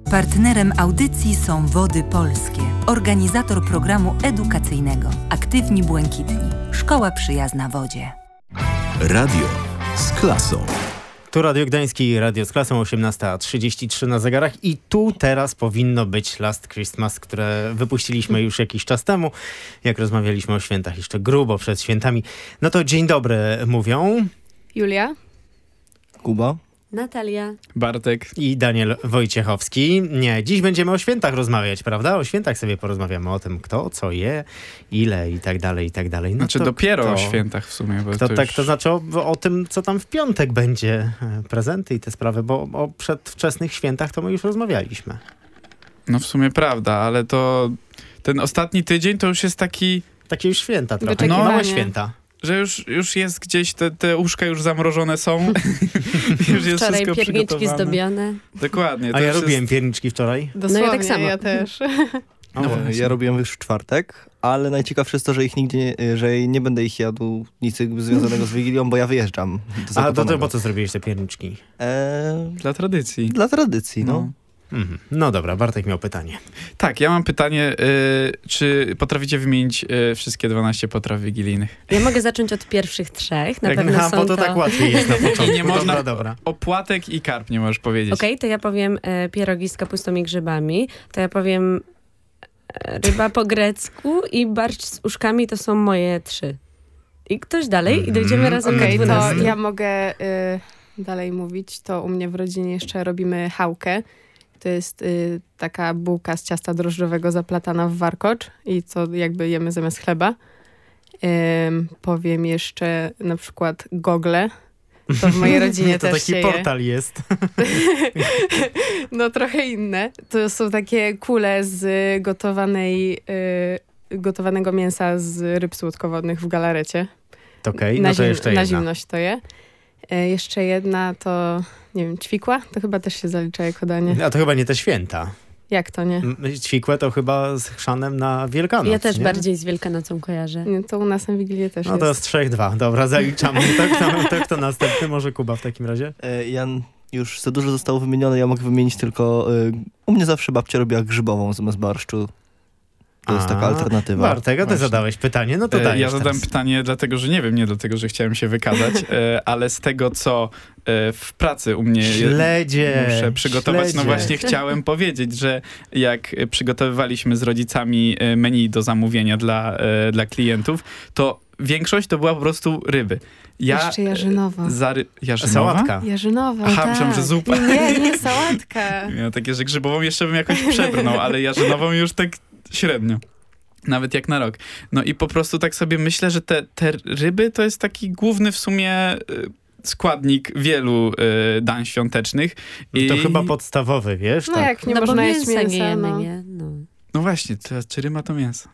Partnerem audycji są Wody Polskie, organizator programu edukacyjnego Aktywni Błękitni. Szkoła przyjazna wodzie. Radio z klasą. Tu Radio Gdański, Radio z klasą, 18:33 na zegarach i tu teraz powinno być Last Christmas, które wypuściliśmy już jakiś czas temu, jak rozmawialiśmy o świętach, jeszcze grubo przed świętami. No to dzień dobry mówią Julia, Kuba, Natalia, Bartek i Daniel Wojciechowski. Nie, dziś będziemy o świętach rozmawiać, prawda? O świętach sobie porozmawiamy, o tym kto, co je, ile i tak dalej, i tak dalej. No znaczy to dopiero kto? o świętach w sumie. Bo To, to tak, już... to znaczy o tym, co tam w piątek będzie, prezenty i te sprawy, bo o przedwczesnych świętach to my już rozmawialiśmy. No w sumie prawda, ale to ten ostatni tydzień to już jest taki, Takie już święta trochę, Wyczekiwanie. małe święta. że już jest gdzieś, te łóżka już zamrożone są. Już jest wczoraj wszystko pierniczki przygotowane. zdobione. Dokładnie. A to ja już robiłem jest... pierniczki wczoraj. No ja tak samo. Ja też. O, właśnie. ja robiłem już w czwartek, ale najciekawsze jest to, że że nie będę ich jadł nic jakby związanego z Wigilią, bo ja wyjeżdżam do A Zakopanego. po co zrobiłeś te pierniczki? Dla tradycji. Dla tradycji, no. No dobra, Bartek miał pytanie. Tak, ja mam pytanie, czy potraficie wymienić wszystkie 12 potraw wigilijnych? Ja mogę zacząć od pierwszych 3. Na pewno są bo to tak łatwiej jest na początku. I nie można... Dobra. Opłatek i karp nie możesz powiedzieć. Okej, to ja powiem pierogi z kapustą i grzybami. To ja powiem ryba po grecku i barszcz z uszkami to są moje 3. I ktoś dalej i dojdziemy razem Okej, do to 12. ja mogę dalej mówić. To u mnie w rodzinie jeszcze robimy chałkę. To jest taka bułka z ciasta drożdżowego zaplatana w warkocz i co jakby jemy zamiast chleba. Powiem jeszcze na przykład gogle. To w mojej rodzinie To też taki się je. portal jest. No trochę inne. To są takie kule z gotowanego mięsa z ryb słodkowodnych w galarecie. Okej, no to jeszcze jedna. Na zimność to je. Jeszcze jedna to, nie wiem, ćwikła? To chyba też się zalicza jako danie. A to chyba nie te święta. Jak to nie? Ćwikłe to chyba z chrzanem na Wielkanoc, Ja też nie? bardziej z Wielkanocą kojarzę. Nie, to u nas na Wigilię też No to jest. jest 3-2. Dobra, zaliczamy. To kto następny? Może Kuba w takim razie? Ja już za dużo zostało wymienione, ja mogę wymienić tylko... u mnie zawsze babcia robiła grzybową zamiast barszczu. To jest taka alternatywa. Bartek, a ty Właśnie. zadałeś pytanie, no to dajesz Ja zadam teraz. pytanie dlatego, że nie wiem, nie dlatego, że chciałem się wykazać, ale z tego, co w pracy u mnie muszę przygotować, śledzie. no właśnie chciałem powiedzieć, że jak przygotowywaliśmy z rodzicami menu do zamówienia dla klientów, to większość to była po prostu ryby. Jeszcze jarzynowa. Jarzynowa? Sałatka. Jarzynowa, Aha, tak. myślałem, że zupa. Nie, sałatka. Ja takie, że grzybową jeszcze bym jakoś przebrnął, ale jarzynową już tak średnio. Nawet jak na rok. No i po prostu tak sobie myślę, że te ryby to jest taki główny w sumie składnik wielu dań świątecznych. I... To chyba podstawowy, wiesz? No tak. jak nie No bo można jeść mięsa mięsa, nie jemy, no. nie? No. No właśnie, czy ryba to mięso?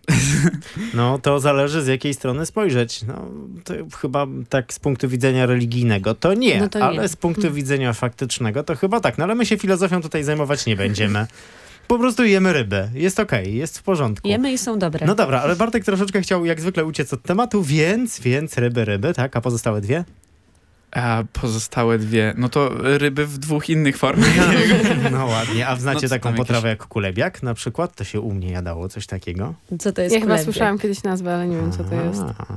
No to zależy z jakiej strony spojrzeć. No to chyba tak z punktu widzenia religijnego to nie, No to nie. ale z punktu widzenia faktycznego to chyba tak. No ale my się filozofią tutaj zajmować nie będziemy. Po prostu jemy rybę. Jest okej, jest w porządku. Jemy i są dobre. No dobra, ale Bartek troszeczkę chciał jak zwykle uciec od tematu, więc ryby, tak? A pozostałe 2? A pozostałe 2, no to ryby w 2 innych formach. No ładnie. A znacie No co taką tam potrawę jakieś- jak kulebiak na przykład? To się u mnie jadało, coś takiego. Co to jest Ja chyba kulebiak? słyszałam kiedyś nazwę, ale nie wiem co to jest.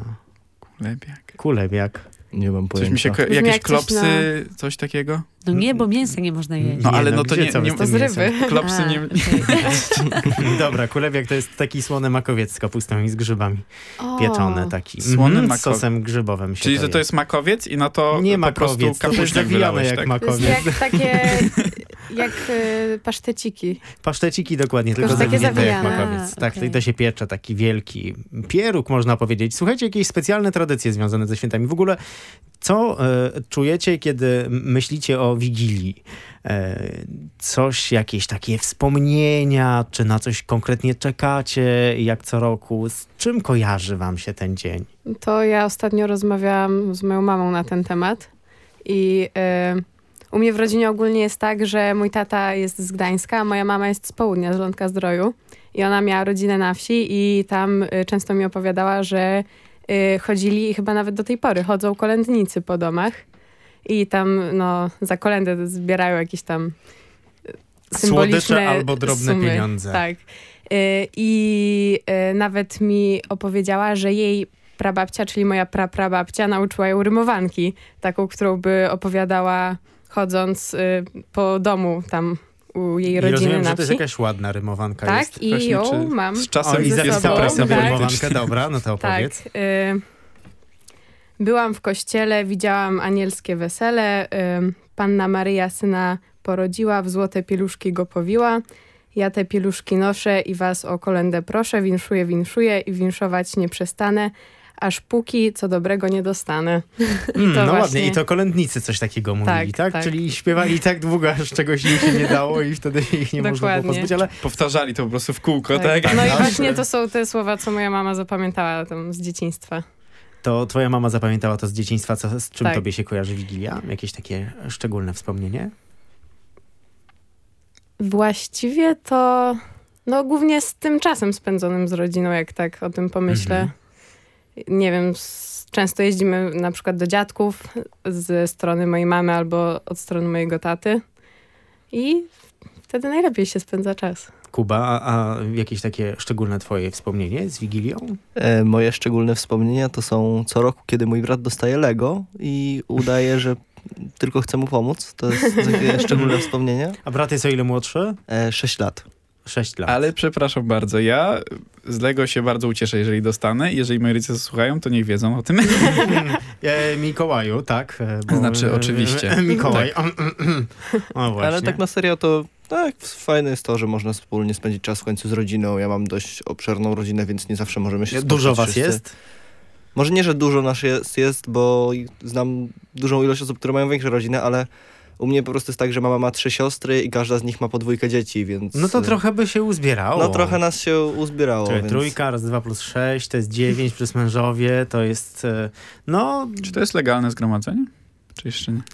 Lebiak. Kulebiak. Nie mam Coś mi się pojęcia. Brzmi jakieś jak coś klopsy, coś takiego? No nie, bo mięsa nie można jeść. No ale no to gdzie nie- co wy nie- z To tym z mięsem? ryby. Klopsy A, nie... okej. Dobra, kulebiak to jest taki słony makowiec z kapustą i z grzybami. O, Pieczony taki. Słony Z makowiec. sosem grzybowym się Czyli że to jest makowiec i na to Nie po prostu makowiec, to jest kapuśniak zawijane wylałeś, jak tak? To jest makowiec. jak takie, jak paszteciki. Paszteciki dokładnie, tylko że takie zawinięte jak zawijane. makowiec. Tak, okej. to się piecze, taki wielki pieróg można powiedzieć. Słuchajcie, jakieś specjalne tradycje związane ze świętami. W ogóle co czujecie, kiedy myślicie o Wigilii? Coś, jakieś takie wspomnienia, czy na coś konkretnie czekacie, jak co roku? Z czym kojarzy wam się ten dzień? To ja ostatnio rozmawiałam z moją mamą na ten temat i u mnie w rodzinie ogólnie jest tak, że mój tata jest z Gdańska, a moja mama jest z południa, z Lądka-Zdroju i ona miała rodzinę na wsi i tam często mi opowiadała, że chodzili i chyba nawet do tej pory chodzą kolędnicy po domach i tam no, za kolędę zbierają jakieś tam symboliczne Słodycze albo drobne sumy. pieniądze. Tak. I nawet mi opowiedziała, że jej prababcia, czyli moja praprababcia, nauczyła ją rymowanki. Taką, którą by opowiadała chodząc po domu tam u jej I rodziny rozumiem, na że to jest wsi. jakaś ładna rymowanka. Tak, jest. i Właśnie, ją czy mam. z czasem I ze zapisałaś sobą, sobie tak. rymowankę, dobra, no to Tak. opowiedz. Byłam w kościele, widziałam anielskie wesele. Panna Maryja syna porodziła, w złote pieluszki go powiła. Ja te pieluszki noszę i was o kolędę proszę. Winszuję i winszować nie przestanę, aż póki co dobrego nie dostanę. No właśnie- ładnie, i to kolędnicy coś takiego mówili, tak? tak. Czyli śpiewali tak długo, aż czegoś im się nie dało i wtedy ich nie można było Dokładnie. pozbyć, ale Powtarzali to po prostu w kółko, tak? No i tak. właśnie to są te słowa, co moja mama zapamiętała tam z dzieciństwa. to twoja mama zapamiętała to z dzieciństwa, z czym Tak. tobie się kojarzy Wigilia? Jakieś takie szczególne wspomnienie? Właściwie to głównie z tym czasem spędzonym z rodziną, jak tak o tym pomyślę. Nie wiem, często jeździmy na przykład do dziadków ze strony mojej mamy albo od strony mojego taty i wtedy najlepiej się spędza czas. Kuba, a jakieś takie szczególne twoje wspomnienie z Wigilią? Moje szczególne wspomnienia to są co roku, kiedy mój brat dostaje Lego i udaje, że tylko chcę mu pomóc. To jest takie szczególne wspomnienie. A brat jest o ile młodszy? 6 lat. 6 lat. Ale przepraszam bardzo, ja z Lego się bardzo ucieszę, jeżeli dostanę. Jeżeli moi rodzice słuchają, to niech wiedzą o tym. Mikołaju, tak. Znaczy, oczywiście. Mikołaj. O, właśnie. Ale tak na serio to tak, fajne jest to, że można wspólnie spędzić czas w końcu z rodziną. Ja mam dość obszerną rodzinę, więc nie zawsze możemy się spotkać Dużo was wszyscy. jest? Może nie, że dużo nas jest, bo znam dużą ilość osób, które mają większe rodziny, ale u mnie po prostu jest tak, że mama ma 3 siostry i każda z nich ma po 2 dzieci, więc... No to trochę by się uzbierało. No trochę nas się uzbierało, Czyli więc... trójka, raz 2 plus 6, to jest 9 plus mężowie, to jest, no, Czy to jest legalne zgromadzenie? Czy jeszcze nie?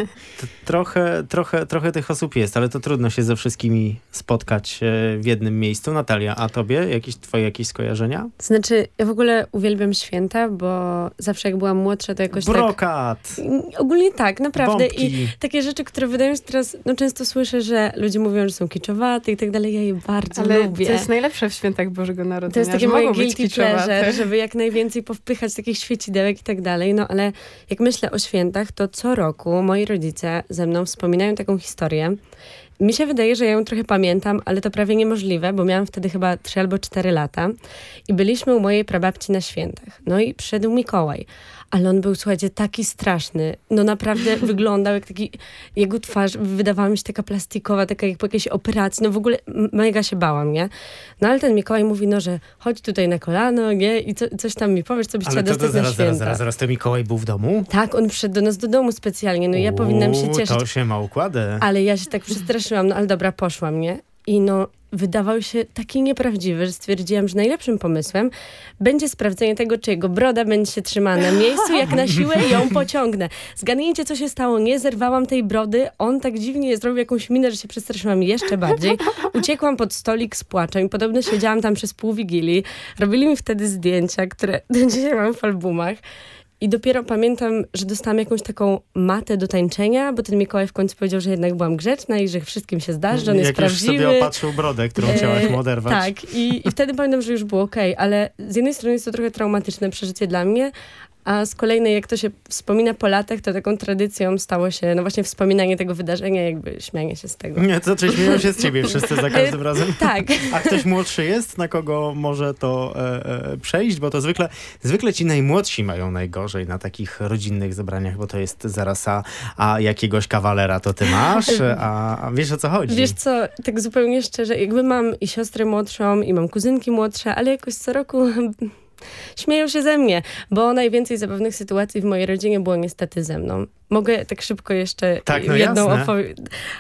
trochę tych osób jest, ale to trudno się ze wszystkimi spotkać w jednym miejscu. Natalia, a tobie? Twoje jakieś skojarzenia? Znaczy, ja w ogóle uwielbiam święta, bo zawsze jak byłam młodsza, to jakoś Brokat! tak... Ogólnie tak, naprawdę. Bombki. I takie rzeczy, które wydają się teraz... No często słyszę, że ludzie mówią, że są kiczowate i tak dalej. Ja je bardzo Ale lubię. to jest najlepsze w świętach Bożego Narodzenia. To jest takie że moje mogą być guilty kiczowate. pleasure, żeby jak najwięcej powpychać takich świecidełek i tak dalej. No ale jak myślę o świętach, to co roku moi rodzice ze mną wspominają taką historię. Mi się wydaje, że ja ją trochę pamiętam, ale to prawie niemożliwe, bo miałam wtedy chyba 3 albo 4 lata i byliśmy u mojej prababci na świętach. No i przyszedł Mikołaj. Ale on był, słuchajcie, taki straszny. No naprawdę wyglądał jak taki... Jego twarz wydawała mi się taka plastikowa, taka jak po jakiejś operacji. No w ogóle mega się bałam, nie? No ale ten Mikołaj mówi, no, że chodź tutaj na kolano, nie? I coś tam mi powiesz, co byś chciała Ale dostać na święta. zaraz, to Mikołaj był w domu? Tak, on przyszedł do nas do domu specjalnie. No i ja powinnam się cieszyć. To się ma układy. Ale ja się tak przestraszyłam, no ale dobra, poszłam, nie? I no, wydawał się taki nieprawdziwy, że stwierdziłam, że najlepszym pomysłem będzie sprawdzenie tego, czy jego broda będzie się trzymała na miejscu, jak na siłę ją pociągnę. Zgadnijcie, co się stało. Nie zerwałam tej brody. On tak dziwnie zrobił jakąś minę, że się przestraszyłam jeszcze bardziej. Uciekłam pod stolik z płaczem i podobno siedziałam tam przez pół Wigilii. Robili mi wtedy zdjęcia, które do dzisiaj mam w albumach. I dopiero pamiętam, że dostałam jakąś taką matę do tańczenia, bo ten Mikołaj w końcu powiedział, że jednak byłam grzeczna i że wszystkim się zdarzy, że on jest Jak prawdziwy. już sobie opatrzył brodę, którą chciałaś mu oderwać. Tak, i wtedy pamiętam, że już było okej, ale z jednej strony jest to trochę traumatyczne przeżycie dla mnie, a z kolejnej, jak to się wspomina po latach, to taką tradycją stało się, no właśnie wspominanie tego wydarzenia, jakby śmianie się z tego. Nie, to czy śmieją się z ciebie wszyscy za każdym razem? Tak. A ktoś młodszy jest, na kogo może to przejść? Bo to zwykle ci najmłodsi mają najgorzej na takich rodzinnych zebraniach, bo to jest zaraz, a jakiegoś kawalera to ty masz? A wiesz, o co chodzi? Wiesz co, tak zupełnie szczerze, jakby mam i siostrę młodszą, i mam kuzynki młodsze, ale jakoś co roku... Śmieją się ze mnie, bo najwięcej zabawnych sytuacji w mojej rodzinie było niestety ze mną. Mogę tak szybko jeszcze jedną opowieść.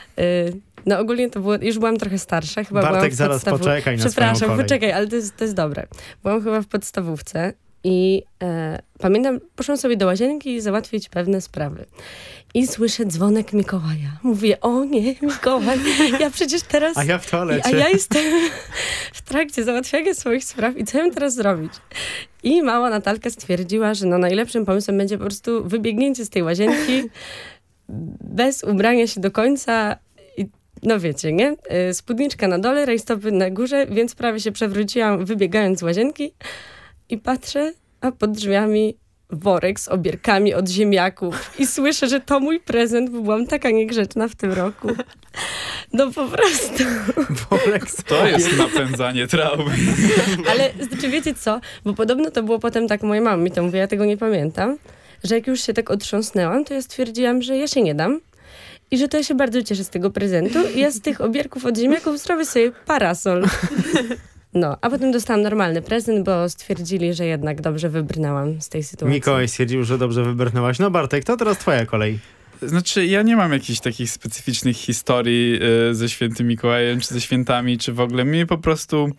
No ogólnie to było, już byłam trochę starsza. Chyba Bartek, byłam w zaraz poczekaj na swoją Przepraszam, kolej. poczekaj, ale to jest dobre. Byłam chyba w podstawówce i pamiętam, poszłam sobie do łazienki załatwić pewne sprawy. I słyszę dzwonek Mikołaja. Mówię, o nie, Mikołaj, ja przecież teraz... A ja w toalecie. A ja jestem w trakcie załatwiania swoich spraw i co ja mam teraz zrobić? I mała Natalka stwierdziła, że no najlepszym pomysłem będzie po prostu wybiegnięcie z tej łazienki bez ubrania się do końca i no wiecie, nie? Spódniczka na dole, rajstopy na górze, więc prawie się przewróciłam, wybiegając z łazienki i patrzę, a pod drzwiami worek z obierkami od ziemniaków i słyszę, że to mój prezent, bo byłam taka niegrzeczna w tym roku. No po prostu. Worek z To jest napędzanie traumy. Ale znaczy wiecie co? Bo podobno to było potem tak, moja mama mi to mówi, ja tego nie pamiętam, że jak już się tak otrząsnęłam, to ja stwierdziłam, że ja się nie dam i że to ja się bardzo cieszę z tego prezentu i ja z tych obierków od ziemniaków zrobię sobie parasol. No, a potem dostałam normalny prezent, bo stwierdzili, że jednak dobrze wybrnęłam z tej sytuacji. Mikołaj stwierdził, że dobrze wybrnęłaś. No Bartek, to teraz twoja kolej. Znaczy, ja nie mam jakichś takich specyficznych historii ze świętym Mikołajem, czy ze świętami, czy w ogóle. Mnie po prostu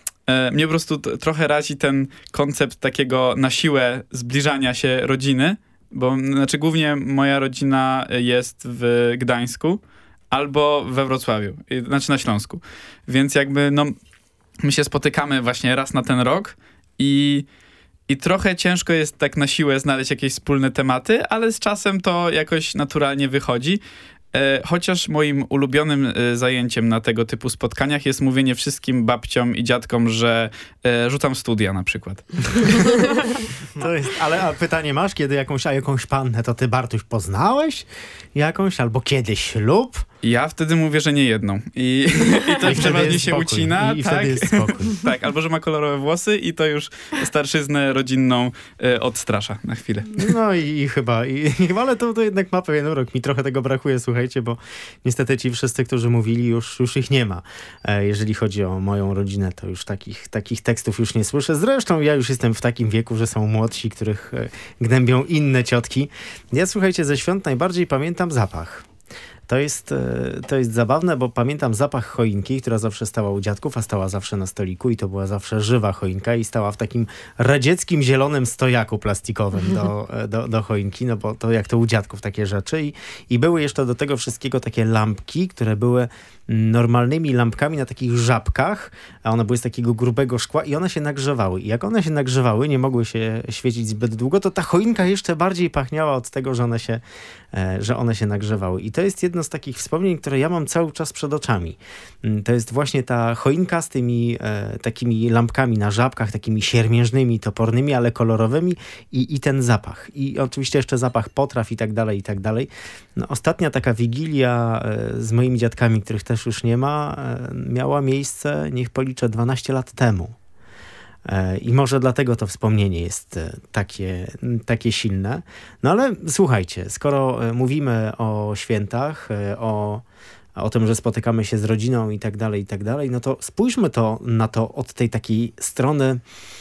trochę razi ten koncept takiego na siłę zbliżania się rodziny, bo znaczy głównie moja rodzina jest w Gdańsku albo we Wrocławiu, znaczy na Śląsku. Więc jakby my się spotykamy właśnie raz na ten rok i trochę ciężko jest tak na siłę znaleźć jakieś wspólne tematy, ale z czasem to jakoś naturalnie wychodzi. Chociaż moim ulubionym zajęciem na tego typu spotkaniach jest mówienie wszystkim babciom i dziadkom, że rzucam studia na przykład. To jest, a pytanie masz, kiedy jakąś pannę to ty, Bartuś, poznałeś? Jakąś? Albo kiedyś ślub? Ja wtedy mówię, że nie jedną. I to przeważnie się ucina. I tak, wtedy jest spokój. tak, albo że ma kolorowe włosy i to już starszyznę rodzinną odstrasza na chwilę. No i chyba, ale to jednak ma pewien urok. Mi trochę tego brakuje, słuchajcie, bo niestety ci wszyscy, którzy mówili, już ich nie ma. Jeżeli chodzi o moją rodzinę, to już takich tekstów już nie słyszę. Zresztą ja już jestem w takim wieku, że są młodsi, których gnębią inne ciotki. Ja, słuchajcie, ze świąt najbardziej pamiętam zapach. To jest zabawne, bo pamiętam zapach choinki, która zawsze stała u dziadków, a stała zawsze na stoliku i to była zawsze żywa choinka i stała w takim radzieckim zielonym stojaku plastikowym do choinki, no bo to jak to u dziadków takie rzeczy. I były jeszcze do tego wszystkiego takie lampki, które były normalnymi lampkami na takich żabkach, a one były z takiego grubego szkła i one się nagrzewały. I jak one się nagrzewały, nie mogły się świecić zbyt długo, to ta choinka jeszcze bardziej pachniała od tego, że one się nagrzewały. I to jest jedno z takich wspomnień, które ja mam cały czas przed oczami. To jest właśnie ta choinka z tymi takimi lampkami na żabkach, takimi siermiężnymi, topornymi, ale kolorowymi i ten zapach. I oczywiście jeszcze zapach potraw i tak dalej, i tak dalej. No, ostatnia taka wigilia z moimi dziadkami, których też już nie ma, miała miejsce, niech policzę, 12 lat temu. I może dlatego to wspomnienie jest takie silne. No ale słuchajcie, skoro mówimy o świętach, o tym, że spotykamy się z rodziną i tak dalej, no to spójrzmy na to od tej takiej strony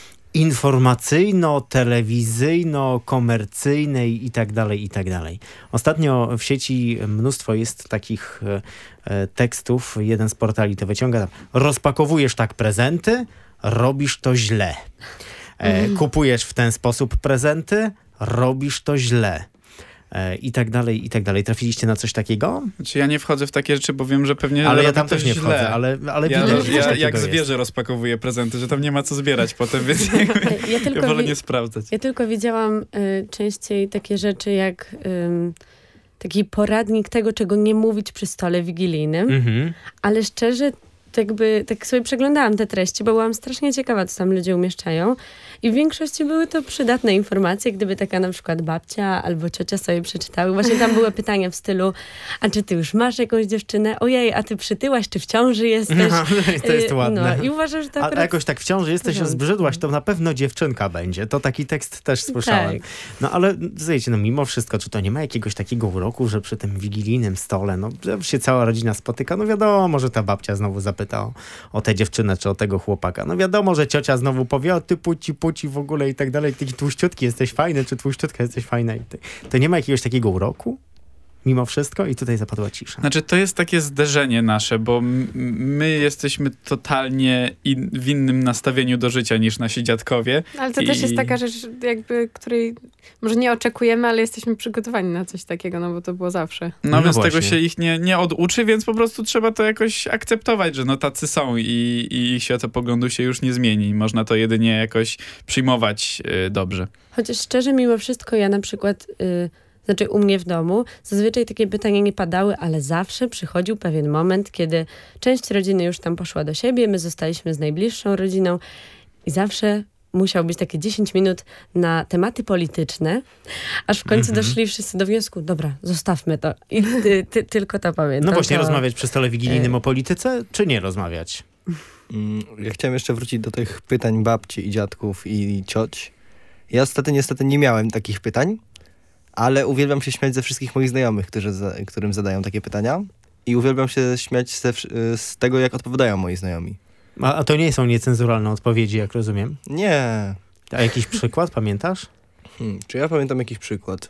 informacyjno-telewizyjno-komercyjnej i tak dalej. Ostatnio w sieci mnóstwo jest takich tekstów. Jeden z portali to wyciąga tam: rozpakowujesz tak prezenty, robisz to źle. Kupujesz w ten sposób prezenty, robisz to źle. I tak dalej. Trafiliście na coś takiego? Znaczy ja nie wchodzę w takie rzeczy, bo wiem, że pewnie ale ja tam też nie wchodzę, ale ja jak zwierzę rozpakowuję prezenty, że tam nie ma co zbierać potem, więc ja wolę nie sprawdzać. Ja tylko widziałam częściej takie rzeczy jak taki poradnik tego, czego nie mówić przy stole wigilijnym, ale szczerze tak sobie przeglądałam te treści, bo byłam strasznie ciekawa, co tam ludzie umieszczają i w większości były to przydatne informacje, gdyby taka na przykład babcia albo ciocia sobie przeczytały. Właśnie tam były pytania w stylu: a czy ty już masz jakąś dziewczynę? Ojej, a ty przytyłaś, czy w ciąży jesteś? No, to jest ładne. No, i uważam, że to akurat... A jakoś tak w ciąży jesteś, zbrzydłaś, to na pewno dziewczynka będzie. To taki tekst też słyszałem. Tak. No ale słuchajcie, mimo wszystko, czy to nie ma jakiegoś takiego uroku, że przy tym wigilijnym stole, się cała rodzina spotyka, wiadomo, że ta babcia znowu zapyta o tę dziewczynę, czy o tego chłopaka. Wiadomo, że ciocia znowu powie: o ty puci w ogóle i tak dalej. Taki tłuściutki jesteś fajny, czy tłuściutka jesteś fajna. To nie ma jakiegoś takiego uroku? Mimo wszystko? I tutaj zapadła cisza. Znaczy, to jest takie zderzenie nasze, bo my jesteśmy totalnie w innym nastawieniu do życia niż nasi dziadkowie. Ale to też jest taka rzecz, jakby, której może nie oczekujemy, ale jesteśmy przygotowani na coś takiego, bo to było zawsze. Więc tego się ich nie oduczy, więc po prostu trzeba to jakoś akceptować, że tacy są i ich światopoglądu się już nie zmieni. Można to jedynie jakoś przyjmować dobrze. Chociaż szczerze, mimo wszystko ja na przykład... Znaczy u mnie w domu zazwyczaj takie pytania nie padały, ale zawsze przychodził pewien moment, kiedy część rodziny już tam poszła do siebie, my zostaliśmy z najbliższą rodziną i zawsze musiał być takie 10 minut na tematy polityczne, aż w końcu doszli wszyscy do wniosku, dobra, zostawmy to. I tylko to pamiętam. No właśnie, to... rozmawiać przy stole wigilijnym o polityce, czy nie rozmawiać? Ja chciałem jeszcze wrócić do tych pytań babci i dziadków i cioć. Ja niestety nie miałem takich pytań, ale uwielbiam się śmiać ze wszystkich moich znajomych, którym zadają takie pytania i uwielbiam się śmiać z tego, jak odpowiadają moi znajomi. A to nie są niecenzuralne odpowiedzi, jak rozumiem? Nie. A jakiś przykład, pamiętasz? Czy ja pamiętam jakiś przykład?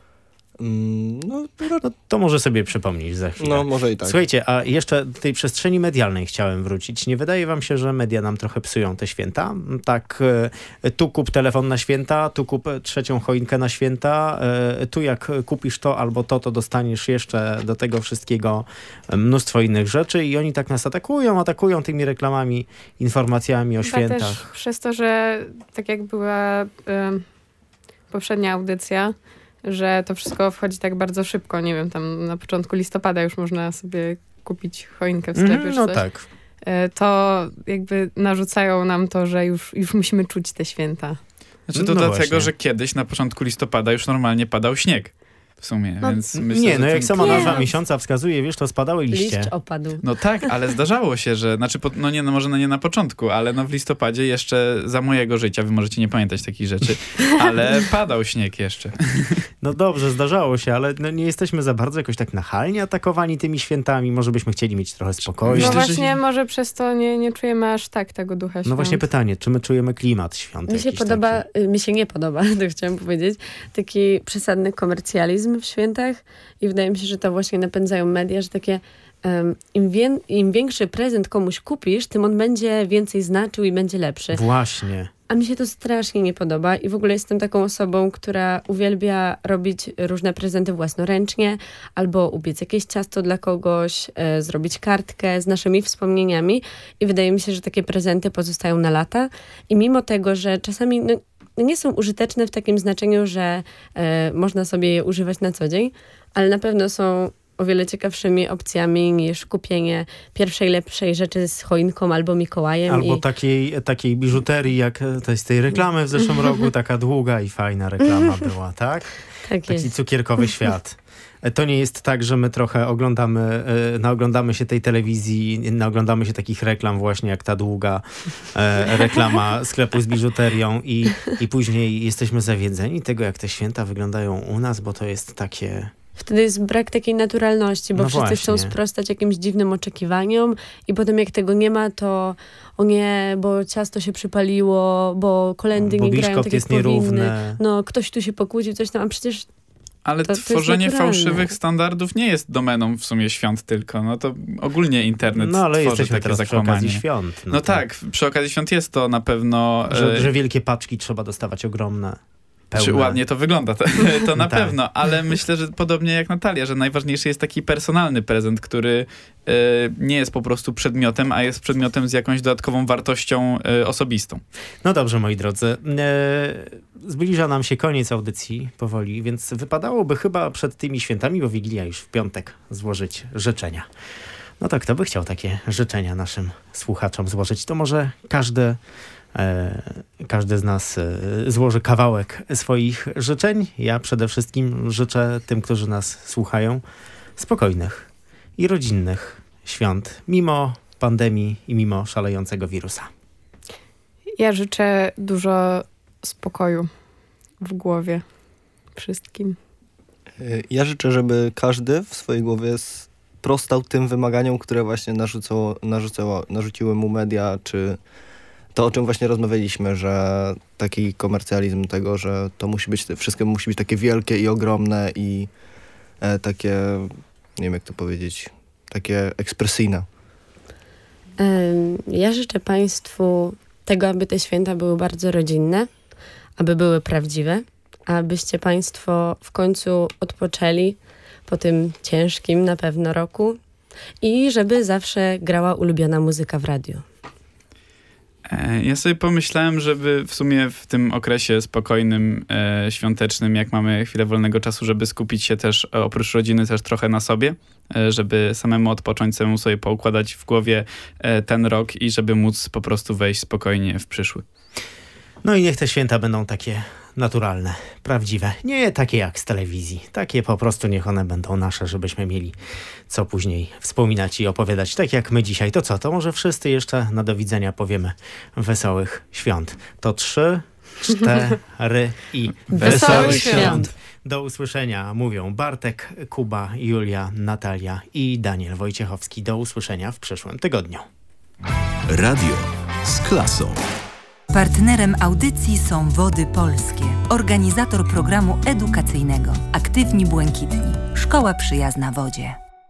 No, to może sobie przypomnisz za chwilę. No, może i tak. Słuchajcie, a jeszcze do tej przestrzeni medialnej chciałem wrócić. Nie wydaje wam się, że media nam trochę psują te święta? Tak, tu kup telefon na święta, tu kup trzecią choinkę na święta, tu jak kupisz to albo to dostaniesz jeszcze do tego wszystkiego mnóstwo innych rzeczy i oni tak nas atakują tymi reklamami, informacjami o świętach. Też przez to, że tak jak była poprzednia audycja, że to wszystko wchodzi tak bardzo szybko. Nie wiem, tam na początku listopada już można sobie kupić choinkę w sklepie. No tak. To jakby narzucają nam to, że już musimy czuć te święta. Znaczy to dlatego, że kiedyś na początku listopada już normalnie padał śnieg. W sumie, więc myślę, nie, że no jak sama nazwa miesiąca wskazuje, wiesz, to spadały liście. Liść opadł. No tak, ale zdarzało się, że, znaczy, może nie na początku, ale no w listopadzie jeszcze za mojego życia, wy możecie nie pamiętać takich rzeczy, ale padał śnieg jeszcze. No dobrze, zdarzało się, ale no nie jesteśmy za bardzo jakoś tak nachalnie atakowani tymi świętami, może byśmy chcieli mieć trochę spokoju. No właśnie, może przez to nie czujemy aż tak tego ducha świąt. No właśnie pytanie, czy my czujemy klimat świąt? Mi się nie podoba, to chciałam powiedzieć, taki przesadny komercjalizm w świętach i wydaje mi się, że to właśnie napędzają media, że takie im większy prezent komuś kupisz, tym on będzie więcej znaczył i będzie lepszy. Właśnie. A mi się to strasznie nie podoba i w ogóle jestem taką osobą, która uwielbia robić różne prezenty własnoręcznie albo upiec jakieś ciasto dla kogoś, zrobić kartkę z naszymi wspomnieniami i wydaje mi się, że takie prezenty pozostają na lata i mimo tego, że czasami nie są użyteczne w takim znaczeniu, że można sobie je używać na co dzień, ale na pewno są o wiele ciekawszymi opcjami niż kupienie pierwszej, lepszej rzeczy z choinką albo Mikołajem. Albo takiej biżuterii, jak to jest tej reklamy w zeszłym roku, taka długa i fajna reklama była, tak? Tak Taki jest. cukierkowy świat. To nie jest tak, że my trochę naoglądamy się tej telewizji, naoglądamy się takich reklam właśnie jak ta długa reklama sklepu z biżuterią i później jesteśmy zawiedzeni tego, jak te święta wyglądają u nas, bo to jest takie... Wtedy jest brak takiej naturalności, bo wszyscy chcą sprostać jakimś dziwnym oczekiwaniom i potem jak tego nie ma, to o nie, bo ciasto się przypaliło, bo kolędy nie grają tak jak powinny. No, ktoś tu się pokłócił, coś tam, a przecież ale tworzenie fałszywych standardów nie jest domeną w sumie świąt tylko. No to ogólnie internet no, ale tworzy jesteśmy takie teraz zakłamanie. przy okazji świąt. No tak, przy okazji świąt jest to na pewno... Że wielkie paczki trzeba dostawać ogromne. Czy ładnie to wygląda, to na tak. pewno, ale myślę, że podobnie jak Natalia, że najważniejszy jest taki personalny prezent, który nie jest po prostu przedmiotem, a jest przedmiotem z jakąś dodatkową wartością osobistą. No dobrze, moi drodzy. Zbliża nam się koniec audycji powoli, więc wypadałoby chyba przed tymi świętami, bo Wigilia już w piątek, złożyć życzenia. No to kto by chciał takie życzenia naszym słuchaczom złożyć? To może każdy z nas złoży kawałek swoich życzeń. Ja przede wszystkim życzę tym, którzy nas słuchają, spokojnych i rodzinnych świąt, mimo pandemii i mimo szalejącego wirusa. Ja życzę dużo spokoju w głowie wszystkim. Ja życzę, żeby każdy w swojej głowie sprostał tym wymaganiom, które właśnie narzuciły mu media, czy to, o czym właśnie rozmawialiśmy, że taki komercjalizm tego, że to wszystko musi być takie wielkie i ogromne i takie, nie wiem jak to powiedzieć, takie ekspresyjne. Ja życzę Państwu tego, aby te święta były bardzo rodzinne, aby były prawdziwe, abyście Państwo w końcu odpoczęli po tym ciężkim na pewno roku i żeby zawsze grała ulubiona muzyka w radiu. Ja sobie pomyślałem, żeby w sumie w tym okresie spokojnym, świątecznym, jak mamy chwilę wolnego czasu, żeby skupić się też oprócz rodziny też trochę na sobie, żeby samemu odpocząć, samemu sobie poukładać w głowie ten rok i żeby móc po prostu wejść spokojnie w przyszły. No i niech te święta będą takie naturalne, prawdziwe. Nie takie jak z telewizji. Takie po prostu niech one będą nasze, żebyśmy mieli co później wspominać i opowiadać. Tak jak my dzisiaj. To co? To może wszyscy jeszcze na do widzenia powiemy wesołych świąt. To 3, 4 i Wesołych świąt. Do usłyszenia mówią Bartek, Kuba, Julia, Natalia i Daniel Wojciechowski. Do usłyszenia w przyszłym tygodniu. Radio z klasą. Partnerem audycji są Wody Polskie, organizator programu edukacyjnego Aktywni Błękitni, Szkoła Przyjazna Wodzie.